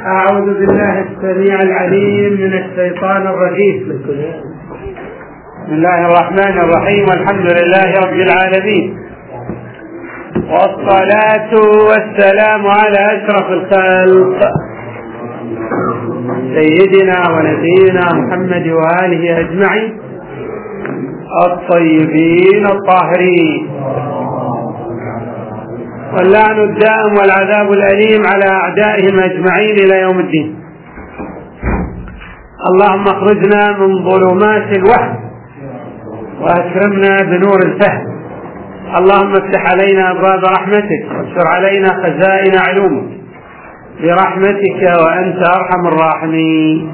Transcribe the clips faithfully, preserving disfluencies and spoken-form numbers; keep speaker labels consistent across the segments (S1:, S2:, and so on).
S1: أعوذ بالله السميع العليم من الشيطان الرجيم. بسم الله الرحمن الرحيم، والحمد لله رب العالمين، والصلاة والسلام على أشرف الخلق سيدنا ونبينا محمد وآله أجمعين الطيبين الطاهرين، واللعن الدائم والعذاب الأليم على أعدائهم أجمعين إلى يوم الدين. اللهم اخرجنا من ظلمات الوهم وأكرمنا بنور الفهم. اللهم افتح علينا أبواب رحمتك وانشر علينا خزائن علومك برحمتك وأنت أرحم الراحمين.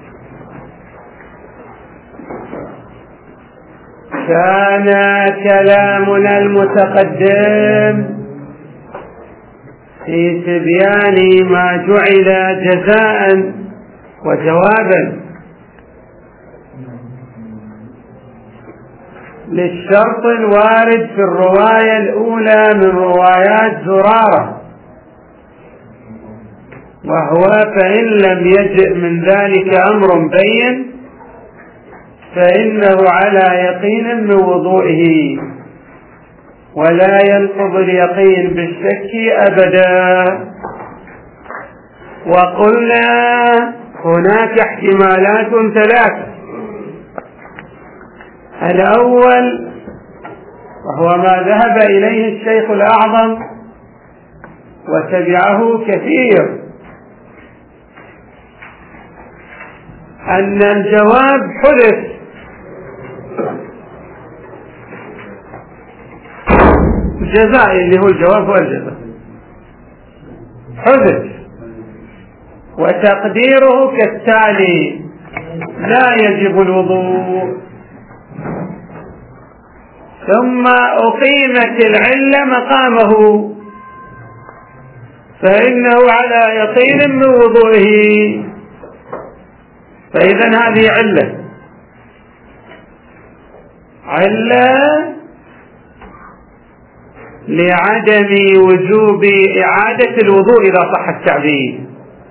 S1: كان كلامنا المتقدم في تبيان ما جعل جزاء وجوابا للشرط الوارد في الرواية الأولى من روايات زرارة، وهو فإن لم يجئ من ذلك أمر بين فإنه على يقين من وضوئه ولا ينقض اليقين بالشك أبدا. وقلنا هناك احتمالات ثلاثة: الأول وهو ما ذهب إليه الشيخ الأعظم وتبعه كثير، أن الجواب حدث الجزاء اللي هو الجواب هو الجزاء حدث، وتقديره كالتالي: لا يجب الوضوء، ثم أقيمت العلة مقامه فإنه على يقين من وضوئه. فإذا هذه علة علة لعدم وجوب إعادة الوضوء إذا صح التعبير.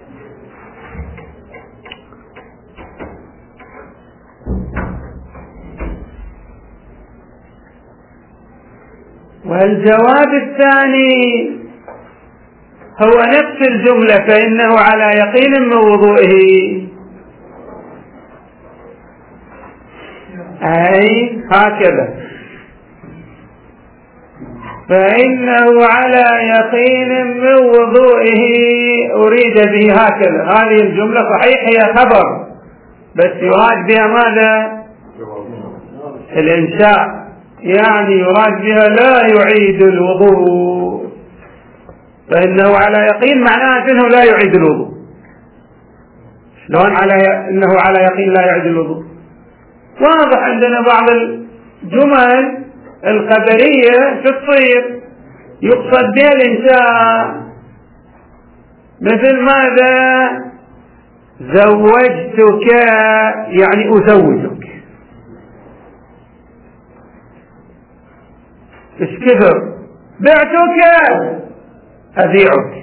S1: والجواب الثاني هو نفس الجملة: فإنه على يقين من وضوئه، أي هكذا، فإنه على يقين من وضوئه أريد به هكذا. هذه الجملة صحيح هي خبر، بس يراد بها ماذا؟ الإنشاء، يعني يراد بها لا يعيد الوضوء. فإنه على يقين معناه أنه لا يعيد الوضوء. شلون على ي... أنه على يقين لا يعيد الوضوء؟ واضح عندنا بعض الجمل الخبرية تصير يقصد بها الإنشاء، مثل ماذا؟ زوجتك يعني أزوجك. إيش كثر؟ بعتك أبيعك.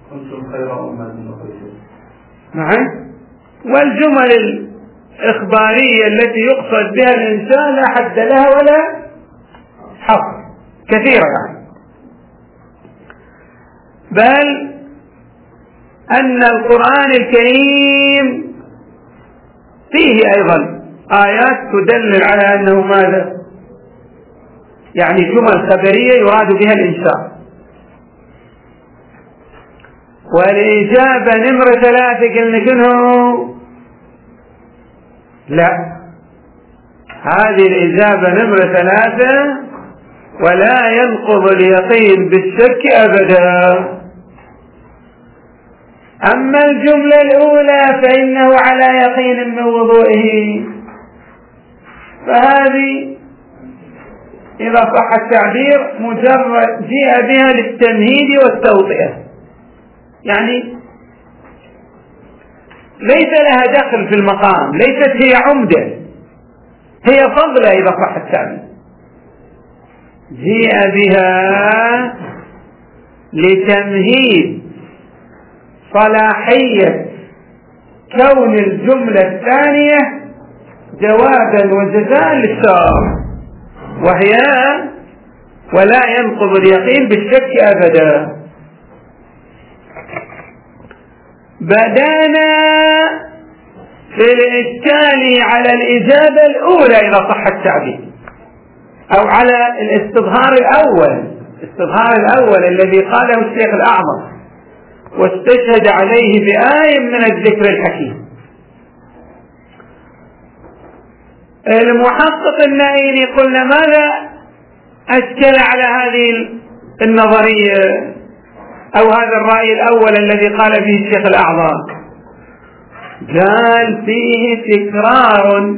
S1: نعم. والجمل الإخبارية التي يقصد بها الإنسان لا حد لها ولا حصر، كثيرة يعني. بل أن القرآن الكريم فيه أيضا آيات تدلل على أنه ماذا؟ يعني جمل خبرية يراد بها الإنشاء. والإجابة نمرة ثلاثة قلنا شنو؟ لا، هذه الإجابة نمرة ثلاثة: ولا ينقض اليقين بالشك أبدا. أما الجملة الأولى فإنه على يقين من وضوئه، فهذه إذا صح التعبير مجرد جاء بها للتمهيد والتوطئة، يعني ليس لها دخل في المقام، ليست هي عمدة، هي فضلة إذا صح التعبير. جاء بها لتمهيد صلاحية كون الجملة الثانية جوازا وجزاء للشرط، وهي ولا ينقض اليقين بالشك أبدا. بدأنا في الإشكال على الإجابة الأولى إذا صح التعبير، أو على الاستظهار الأول، الاستظهار الأول الذي قاله الشيخ الأعظم واستشهد عليه بآية من الذكر الحكيم. المحقق النائيني قلنا ماذا أشكل على هذه النظرية أو هذا الرأي الأول الذي قال فيه الشيخ الأعظم؟ قال فيه تكرار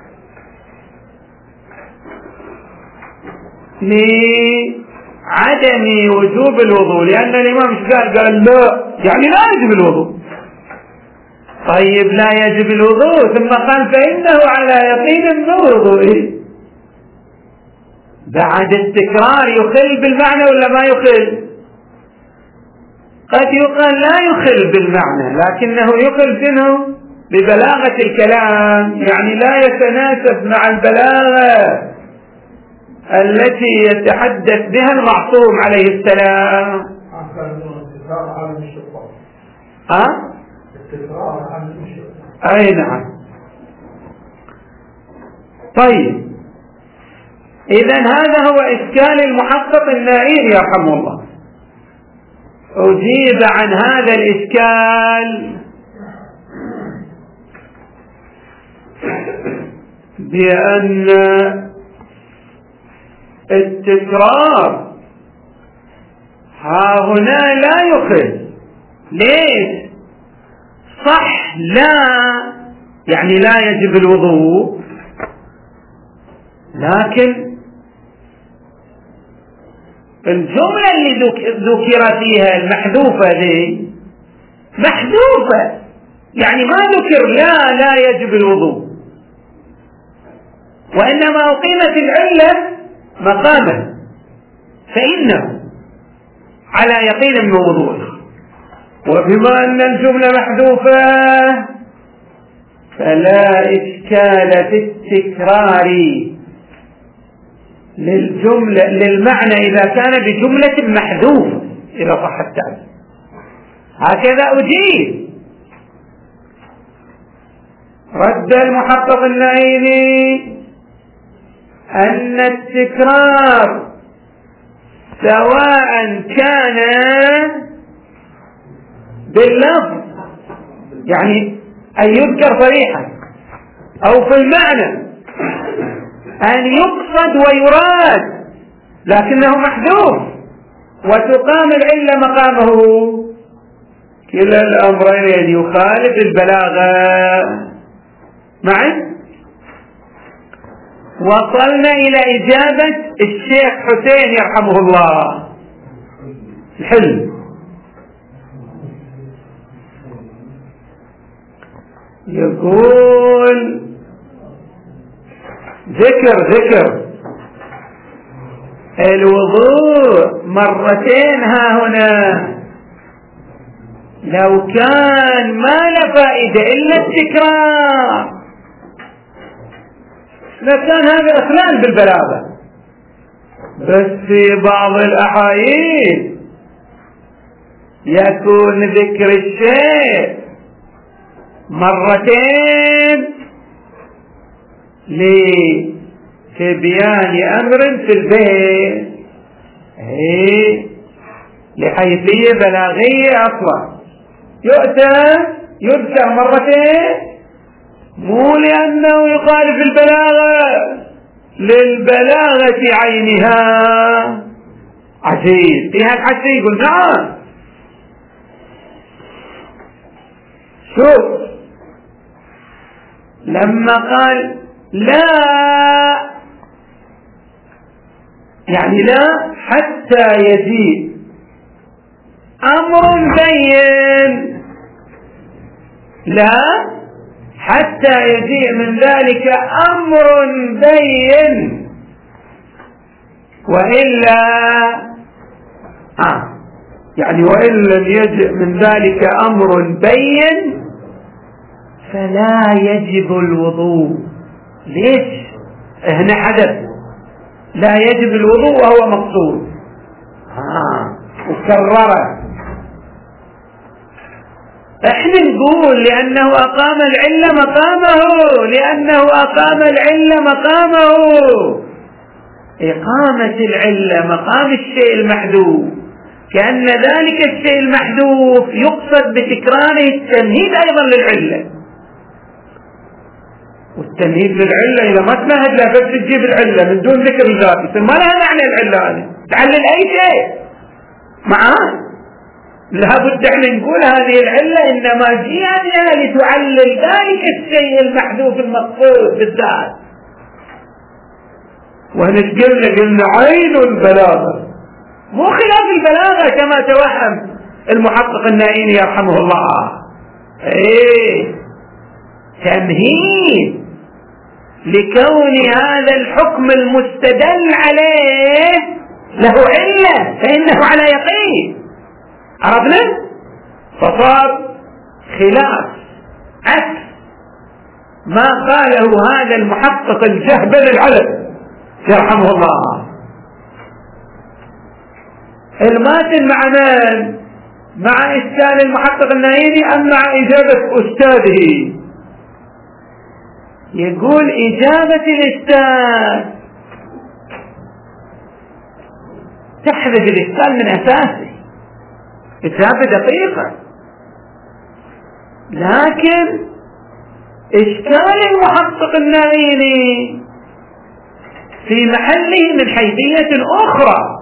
S1: لعدم وجوب الوضوء، لأن الإمام ايش قال؟ قال لا يعني لا يجب الوضوء. طيب لا يجب الوضوء ثم قال فإنه على يقين من وضوئه. بعد التكرار يخل بالمعنى ولا ما يخل؟ قد يقال لا يخل بالمعنى، لكنه يخل منه ببلاغة الكلام، يعني لا يتناسب مع البلاغة التي يتحدث بها المعصوم عليه السلام. ها؟ أي نعم. طيب إذن هذا هو إشكال المحقق النائين يرحمه الله. أجيب عن هذا الإشكال بأن التكرار ها هنا لا يخل. ليش؟ صح لا يعني لا يجب الوضوء، لكن الجملة اللي ذكر فيها المحذوفة دي محذوفة، يعني ما ذكر لا لا يجب الوضوء، وإنما أقيمت العلة مقاما، فإنه على يقين من وضوءه. وبما أن الجملة محذوفة فلا إشكال في التكرار للجملة للمعنى إذا كان بجملة محذوفة إذا صح التعبير. هكذا أجيب. رد المحقق النائيني أن التكرار سواء كان باللفظ يعني أن يذكر صريحا أو في المعنى أن يقصد ويراد لكنه محذوف وتقام العلة مقامه، كلا الأمرين يخالف البلاغة. معي؟ وصلنا إلى إجابة الشيخ حسين يرحمه الله الحلم. يقول ذكر ذكر الوضوء مرتين ها هنا، لو كان ما له فائدة إلا التكرار لكان هذا إخلال بالبلاغة. بس في بعض الأحايين يكون ذكر الشيء مرتين لتبيان أمر في البيت، هي لحيثية بلاغية أصلا يؤتى يذكر مرتين مو لأنه يخالف البلاغة، للبلاغة عينها. عجيب فيها الحديث يقول نعم. شوف لما قال لا يعني لا حتى يجيء أمر بين، لا حتى يجيء من ذلك أمر بين، وإلا آه يعني وإن لم يجئ من ذلك أمر بين فلا يجب الوضوء. ليش؟ هنا حدث لا يجب الوضوء وهو مقصود، ها وكرره. احنا نقول لأنه أقام العلة مقامه، لأنه أقام العلة مقامه. إقامة العلة مقام الشيء المحذوف، كأن ذلك الشيء المحذوف يقصد بتكراره التمهيد أيضا للعلة. والتمهيد للعلة إذا ما تمهد لها بس تجيب العلة من دون ذكر الذات ما لها معنى العلة هذه، تعلل أي شيء معاه. لابد احنا نقول هذه العلة إنما جاءت لتعلل ذلك الشيء المحذوف المقصود بالذات. وهنا قلنا قلنا عين البلاغة مو خلاف البلاغة كما توهم المحقق النائيني يرحمه الله. ايه تمهيد لكون هذا الحكم المستدل عليه له علة فإنه على يقين. عرفنا؟ فصار خلاف عكس ما قاله هذا المحقق الجهبذ العلم يرحمه الله. الماتن مع من؟ مع إشكال المحقق النائيني أم مع إجابة أستاذه؟ يقول إجابة الأستاذ تحذف الإشكال من أساسه، إجابة دقيقة، لكن إشكال المحقق النائيني في محله من حيثية أخرى.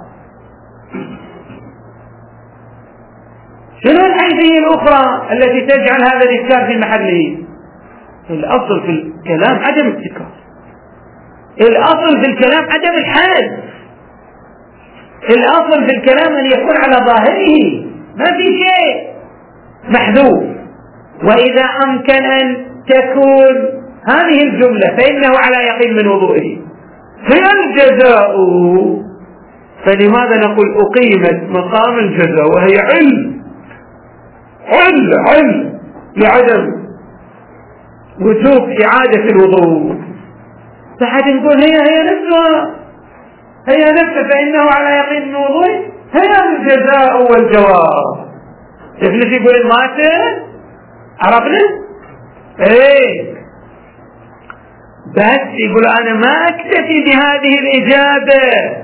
S1: شنو الحيثية الأخرى التي تجعل هذا الإشكال في محله؟ الأصل في الكلام عدم التكرار، الأصل في الكلام عدم الحذف، الأصل في الكلام أن يكون على ظاهره ما في شيء محذوف. وإذا أمكن أن تكون هذه الجملة فإنه على يقين من وضوئه. هي الجزاء، فلماذا نقول أقيمت مقام الجزاء وهي علم علم علم لعدم وجوب إعادة الوضوء؟ فحد نقول هي هي نفسها هي نفسها فإنه على يقين من وضوئه، هي الجزاء والجواب. تفلس يقول الماتن عرفنا؟ ايه بس يقول أنا ما أكتفي بهذه الإجابة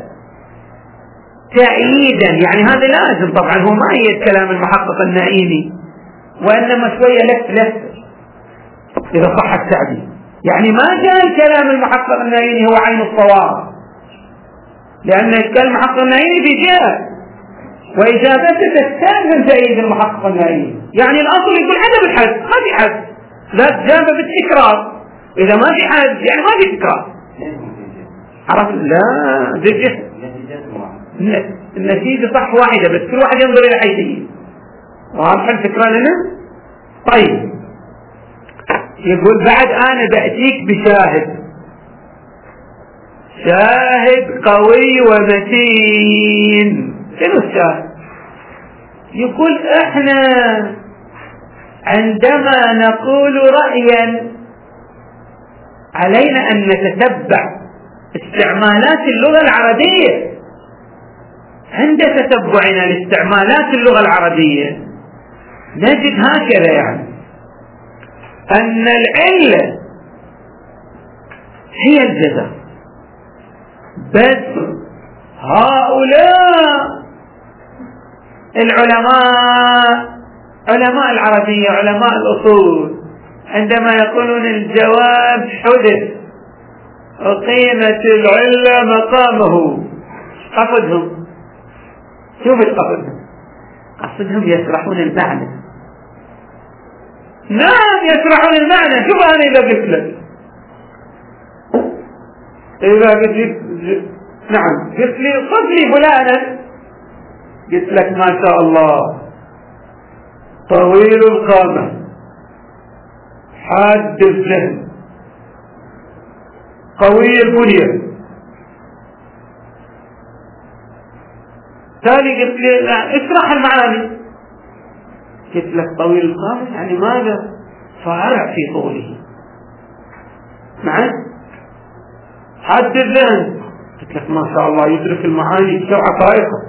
S1: تأييدا، يعني هذا لازم طبعا هو ما يأيد كلام المحقق النائيني وإنما شوية لف لف إذا صح التعبير، يعني ما جاء كلام المحقق النائيني هو عين الصواب، لأن كلام المحقق النائيني في جهة وإجابته تستلزم تأييد المحقق النائيني. يعني الأصل يقول عدم الحد، ما في حد، لا تجابه بالتكرار، إذا ما في حد يعني ما في تكرار. عرفت؟ لا دي النتيجة صح واحدة بس كل واحد ينظر إلى حيثية. واضح الفكرة لنا؟ طيب يقول بعد أنا بأتيك بشاهد، شاهد قوي ومتين. شنو الشاهد؟ يقول احنا عندما نقول رأيا علينا أن نتتبع استعمالات اللغة العربية. عند تتبعنا لاستعمالات اللغة العربية نجد هكذا، يعني أن العلة هي الجزاء، بس هؤلاء العلماء علماء العربية علماء الأصول عندما يقولون الجواب حدث أقيمت العلة مقامه، قصدهم شوف القصدهم قصدهم يشرحون المعنى. نعم يشرحون المعنى. شوف أنا إذا قلت لك إذا قلت لي نعم قلت لي صف لي فلانا، قلت لك ما شاء الله طويل القامة حاد الذهن قوي البنية، تالي قلت لي اشرح المعاني، قلت لك طويل القامة يعني ماذا؟ فارع في طوله. معي حد الذهن، قلت لك ما شاء الله يدرك المعاني بسرعة فائقة.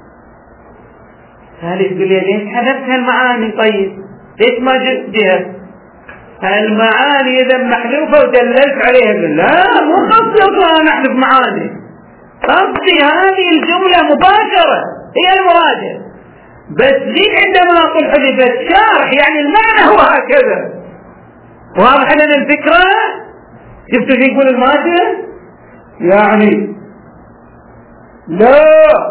S1: ثالث تقول لي ليش حذفت هالمعاني؟ طيب ليش ما جبت بها المعاني إذا محذوفة ودللت عليها؟ لا مو قصدي أصلا نحذف معاني، قصدي هذه الجملة مباشرة هي المراجع، بس ليه عندما أقول حذفت شارح يعني المعنى هو هكذا. واضح لنا الفكرة؟ شفتوا شو يقول الماجد؟ يعني لا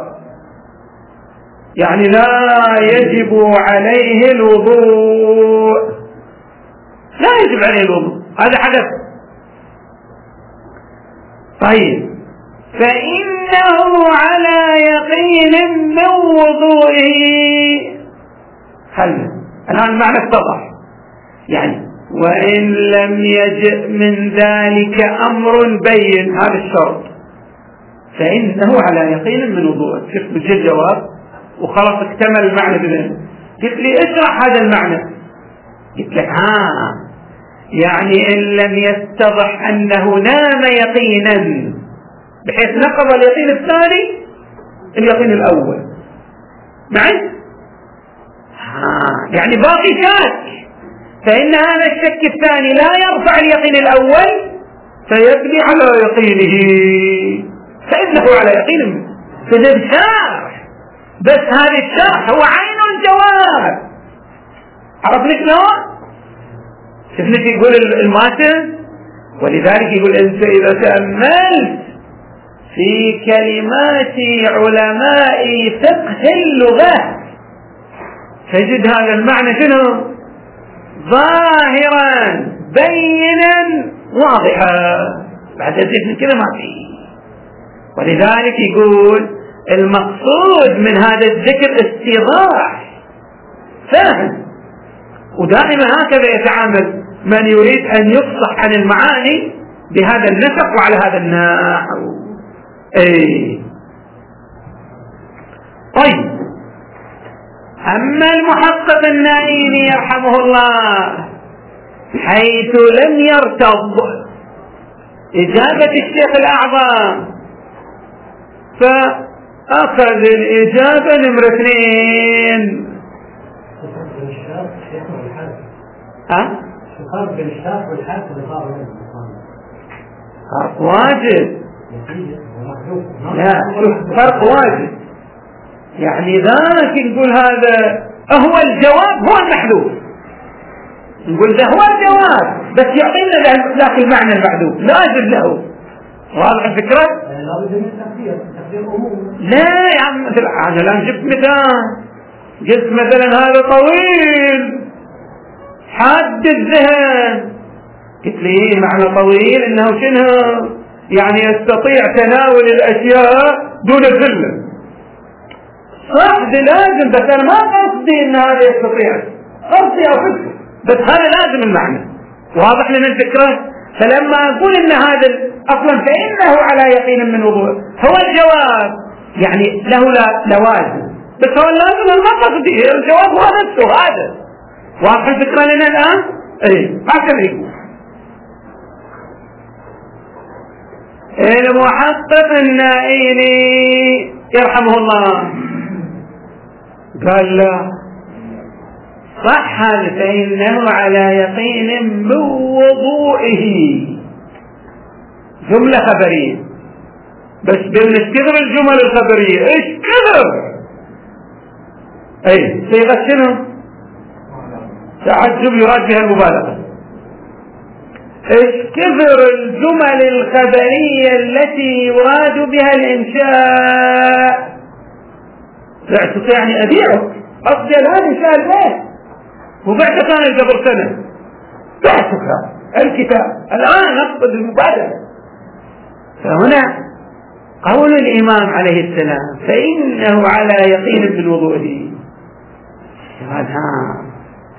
S1: يعني لا يجب عليه الوضوء، لا يجب عليه الوضوء، هذا حدث. طيب فإنه على يقين من وضوئه. هل الآن المعنى اتضح؟ يعني وإن لم يجئ من ذلك أمر بين، هذا الشرط، فإنه على يقين من وضوءه. شفت بجي الجواب وخلاص اكتمل المعنى بذلك. قلت لي اشرح هذا المعنى، قلت لك ها يعني إن لم يتضح أنه نام يقينا بحيث نقض اليقين الثاني اليقين الأول. معي؟ ها يعني باقي شك، فإن هذا الشك الثاني لا يرفع اليقين الأول فيبني على يقينه، فإنه على يقين منه. فده الشرح، بس هذا الشرح هو عين الجواب. عرفنا شلون؟ شفنا يقول الماتن، ولذلك يقول أنت إذا تأملت في كلمات علماء فقه اللغة تجد هذا المعنى شنو؟ ظاهرا بينا واضحا، بعد ذلك من كذا ما فيه. ولذلك يقول المقصود من هذا الذكر استيضاح فهم، ودائما هكذا يتعامل من يريد أن يفصح عن المعاني بهذا النسق وعلى هذا النحو. اي طيب أما المحقق النائمي يرحمه الله حيث لم يرتض إجابة الشيخ الأعظم فأخذ الإجابة نمرة اثنين. ها؟
S2: فرق بين الشرط والحذف
S1: فرق واجب. لا فرق واجب، يعني ذاك نقول هذا هو الجواب هو المحذوف، نقول ده هو الجواب بس يعطينا ذاك المعنى المحذوف لازم له. واضح الفكرة؟ لا يا عم أنا الآن جبت مثال، جبت مثلا هذا طويل حد الذهن، قلت لي معنى طويل انه شنو يعني يستطيع تناول الاشياء دون الذله. صح ده لازم، بس انا ما قصدي ان هذا يستطيع، قصدي افكر بس هذا لازم المعنى. واضح لنا الفكره؟ فلما اقول ان هذا اصلا فانه على يقين من وضوء هو الجواب يعني له لوازم، بس هو اللازم ما قصدي، الجواب هو نفسه هذا. واضح الفكره لنا الان؟ اي هكذا يقول المحقق النائلي يرحمه الله، قال لا صح فإنه على يقين من وضوئه. جملة خبرية، بس بنستغل الجمل الخبرية ايش كذب؟ اي صيغة شنو؟ تعجب يراد بها المبالغة. ايش كثر الجمل الخبرية التي يراد بها الانشاء. بعتك يعني ابيعك، قصدي الان انشاء البيت، وبعتك انا قبل سنة بعتك الكتاب الان اقصد المبادرة. فهنا قول الامام عليه السلام فانه على يقين بالوضوء، هذا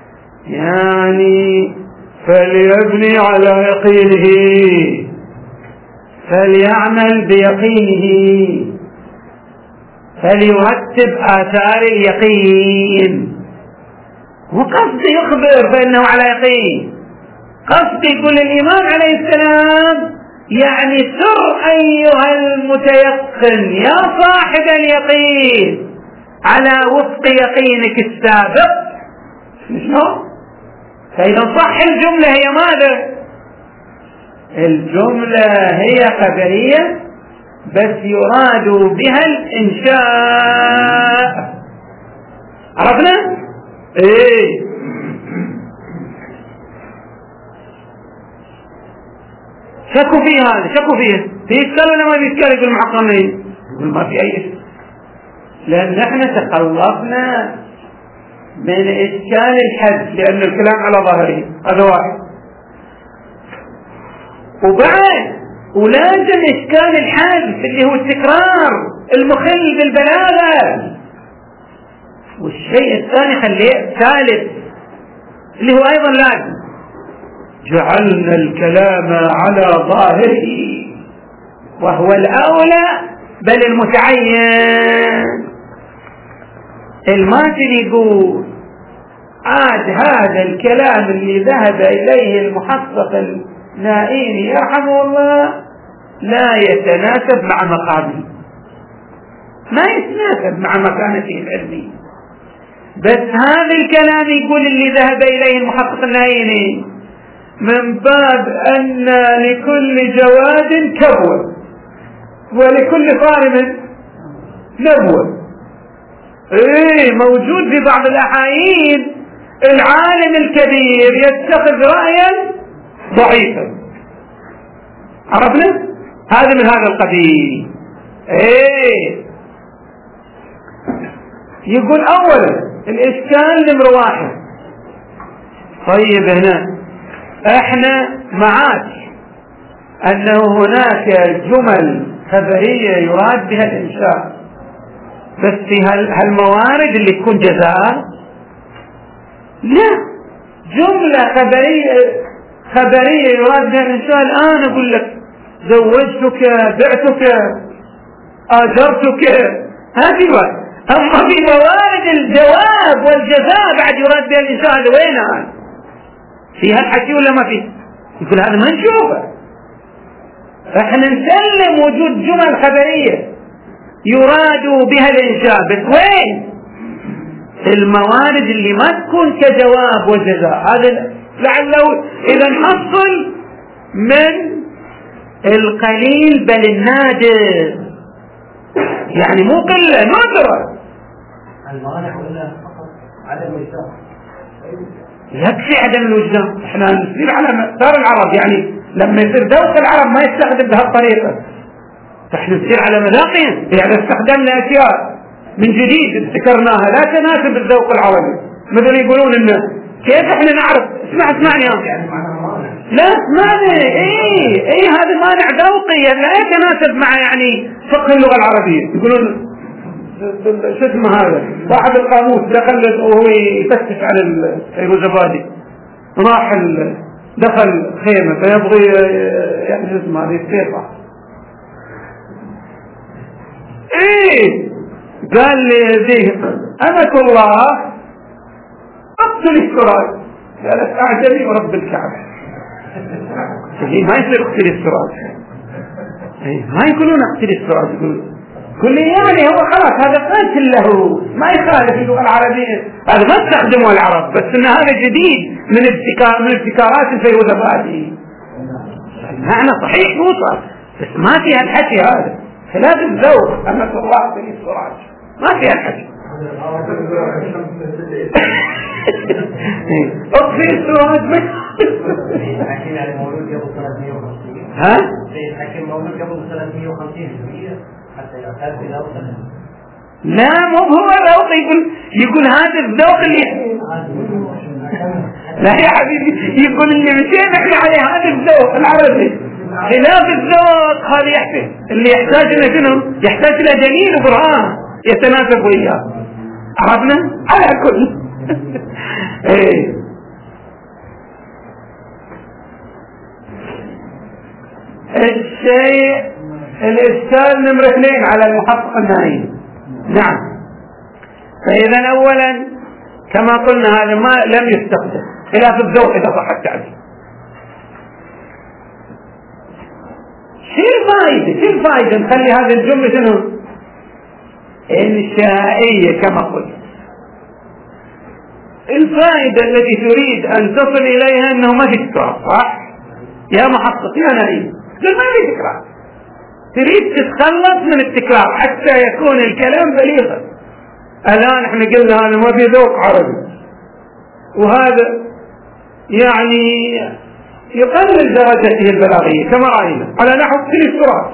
S1: يعني فليبني على يقينه، فليعمل بيقينه. فليرتب آثار اليقين. وقصد يخبر بأنه على يقين، قصد يقول الإمام عليه السلام يعني سر أيها المتيقن يا صاحب اليقين على وفق يقينك السابق. شنو؟ فإذا صح الجملة هي ماذا؟ الجملة هي خبرية بس يراد بها الإنشاء. عرفنا؟ ايه شكوا فيه هذا، شكوا فيه في إشكال ولا ما في إشكال؟ يقول المحققين يقول ما في أي إشكال، لأن احنا تخلصنا من إشكال الحد لأن الكلام على ظاهره. هذا واحد. وبعد ولازم إشكال الحد اللي هو التكرار المخل بالبلاغة. والشيء الثاني خليه ثالث اللي هو أيضا لازم جعلنا الكلام على ظاهره وهو الأولى بل المتعين. الماتري يقول عاد هذا الكلام اللي ذهب إليه المحقق النائيني يرحمه الله لا يتناسب مع مقامه، ما يتناسب مع مكانته العلمية. بس هذا الكلام يقول اللي ذهب إليه المحقق النائيني من باب أن لكل جواد كبوة ولكل صارم نبوة. ايه موجود في بعض الأحايين العالم الكبير يتخذ رأيا ضعيفا. عرفنا؟ هذا من هذا القبيل. ايه يقول أولا الإشكال نمر واحد. طيب هنا احنا معاك أنه هناك جمل خبرية يراد بها الإنشاء، بس في هالموارد اللي تكون جزاء لا، جملة خبرية خبرية يراد بها الإنشاء. الآن أقول لك زوجتك، بعتك، آجرتك، هذه واحد. أما في موارد الجواب والجزاء بعد يراد بها الإنشاء، هذا وينها؟ فيها الحكي ولا ما فيه؟ يقول هذا ما نشوفه. فاحنا نسلم وجود جمل خبرية يراد بها الإنشاء، بس وين؟ الموارد اللي ما تكون كجواب وجزاء. هذا لعله إذا نحصل من القليل بل النادر، يعني مو قلة نادرة.
S2: المانع ولا فقط عدم الوجدان؟
S1: يكفي عدم الوجدان. احنا نسير على مسار العرب، يعني لما يصير ذوق العرب ما يستخدم بهالطريقة، فاحنا نسير على مذاقهم. يعني استخدمنا اشياء من جديد ابتكرناها لا تناسب الذوق العربي، مثل يقولون انه كيف احنا نعرف. اسمع اسمعني يعني لا اسمعني. ايه ايه هذا مانع ذوقي لا يتناسب مع يعني فقه اللغة العربية. يقولون شو اسمه هذا صاحب القاموس دخل وهو يفتش على الفيروزبادي، راح دخل خيمة فيبغي يعني اسمه هذا يستيقظ. ايه قال لي ذي أمك الله اقتل السراج. قالت اعجبي ورب الكعبة. ما يصير اقتل السراج، ما يقولون اقتل السراج، يقولون كل يعني هو خلاص هذا قاتل له ما يخالف اللغة العربية. هذا ما استخدمه العرب، بس ان هذا جديد من ابتكار من ابتكارات الفيروزبادي. المعنى صحيح يوصل بس ما فيها الحكي هذا، خلاف الذوق. أمة الله في السراج ما فيها الحكي. اطفي السراج.
S2: الحكي على مولود قبل ثلاثمئة وخمسين.
S1: ها؟
S2: الحكي مولود قبل ثلاثمئة وخمسين
S1: لا مو هو الذوق. يقول يقول هذا الذوق اللي لا يا حبيبي، يقول اللي مشينا احنا عليه هذا الذوق العربي خلاف الذوق هذا يحتاج اللي يحتاج الى شنو؟ يحتاج الى دليل وبرهان يتناسب وياه. عرفنا؟ على كل ايه الشيء الإشكال نمرة اثنين على المحقق النائي. نعم. فإذا أولا كما قلنا هذا ما لم يستخدم خلاف الذوق إذا صح التعبير. شو الفائدة؟ شو الفائدة نخلي هذه الجملة شنو؟ إنشائية كما قلت. الفائدة التي تريد أن تصل إليها أنه ما في تكرار، صح؟ يا محقق يا نائم، قل ما في تكرار. تريد تتخلص من التكرار حتى يكون الكلام بليغا. الآن احنا قلنا هذا ما في ذوق عربي، وهذا يعني يقلل درجته البلاغية كما رأينا على نحو ثلاث سرعات.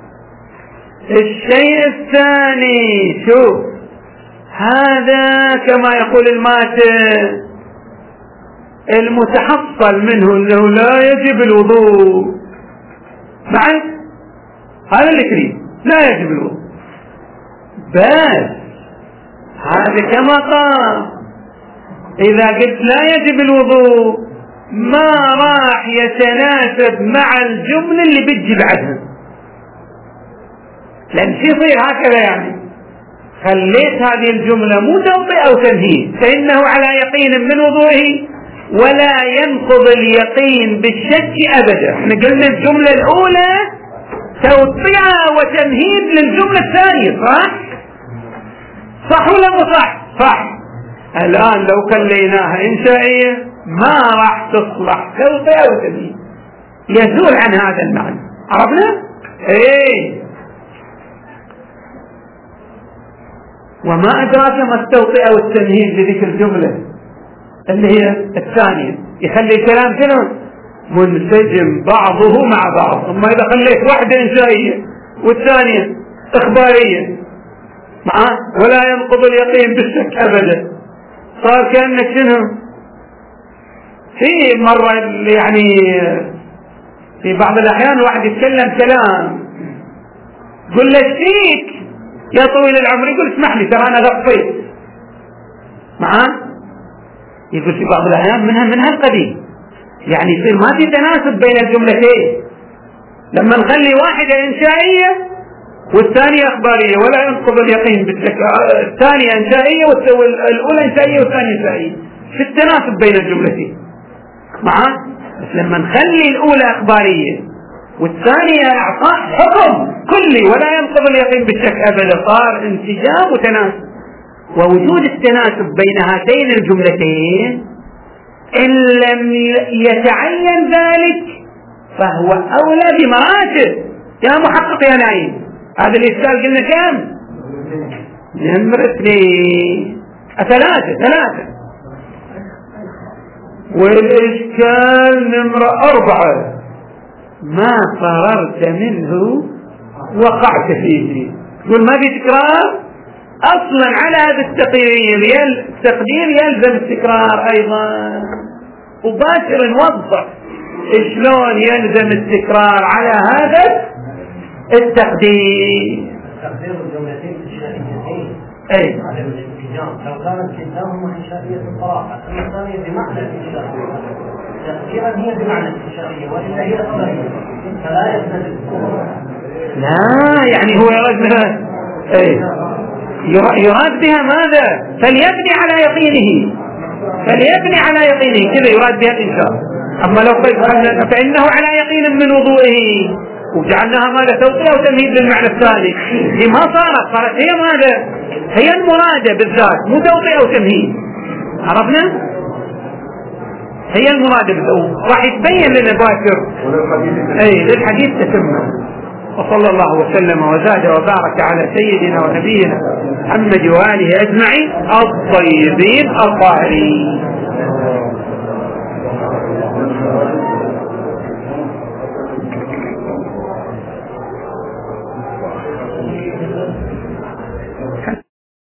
S1: الشيء الثاني شوف، هذا كما يقول الماتن المتحصل منه انه لا يجب الوضوء. معي؟ هذا اللي تريد لا يجب الوضوء، بس هذا كما قال اذا قلت لا يجب الوضوء ما راح يتناسب مع الجملة اللي بتجي بعدها، لان شي يصير هكذا يعني خليت هذه الجملة مو توطئة أو تمهيد، فإنه على يقين من وضوئه ولا ينقض اليقين بالشك أبدا. احنا قلنا الجملة الأولى توطئة وتمهيد للجملة الثانية، صح؟ صح ولا مو صح؟ صح. الآن لو خليناها إنشائية ما راح تصلح توطئة وتمهيد، يزول عن هذا المعنى. عرفنا؟ ايه. وما أدراك ما التوطئة والتمهيد لذيك الجملة اللي هي الثانية، يخلي الكلام شنو؟ منسجم بعضه مع بعض. أما إذا خليت واحدة إنشائية والثانية إخبارية معاه ولا ينقض اليقين بالشك أبدا، صار كأنك شنو؟ في مرة يعني في بعض الأحيان واحد يتكلم كلام قل له فيك يا طويل العمر، يقول اسمح لي ترى أنا غطيت معاه. يقول في بعض الأحيان منها منها القديم، يعني يصير ما في تناسب بين الجملتين لما نخلي واحدة إنشائية والثانية إخبارية ولا ينقض اليقين بالشك. الثانية إنشائية والأولى إنشائية والثانية إنشائية، في التناسب بين الجملتين معاه. بس لما نخلي الأولى إخبارية والثانية إعطاء حكم كلي ولا ينقض اليقين بالشك أبدا، صار انسجام وتناسب. ووجود التناسب بين هاتين الجملتين إن لم يتعين ذلك فهو أولى بمراتب. يا محقق يا نايم، هذا الإشكال قلنا كم؟ نمرة اثنين ثلاثة ثلاثة والإشكال نمرة أربعة ما فررت منه وقعت فيه. يقول ما في تكرار أصلا على هذا التقدير، التقدير يلزم التكرار أيضا. وباشر نوضح شلون يلزم التكرار على هذا التقدير.
S2: تقدير الجملتين الإنشائيتين
S1: أي
S2: على الانسجام، لو كانت كلاهما إنشائية الصراحة أما الثانية بمعنى الإنشائية تقديرا هي بمعنى الإنشائية وإلا هي أصلية فلا يستدل.
S1: لا يعني هو يراد أي يراد بها ماذا؟ فليبني على يقينه، فليبني على يقينه كذا يراد بها الإنشاء. أما لو فإنه على يقين من وضوئه وجعلناها ماذا؟ توطئة وتمهيد للمعنى الثاني، هي ما صارت صارت هي ماذا؟ هي المرادة بالذات مو توطئة وتمهيد. عرفنا؟ هي المرادة بالذات راح يتبين لنا باكر أي للحديث تتمه. وصلى الله وسلم وزاد وبارك على سيدنا ونبينا محمد وآله أجمعين الطيبين الطاهرين.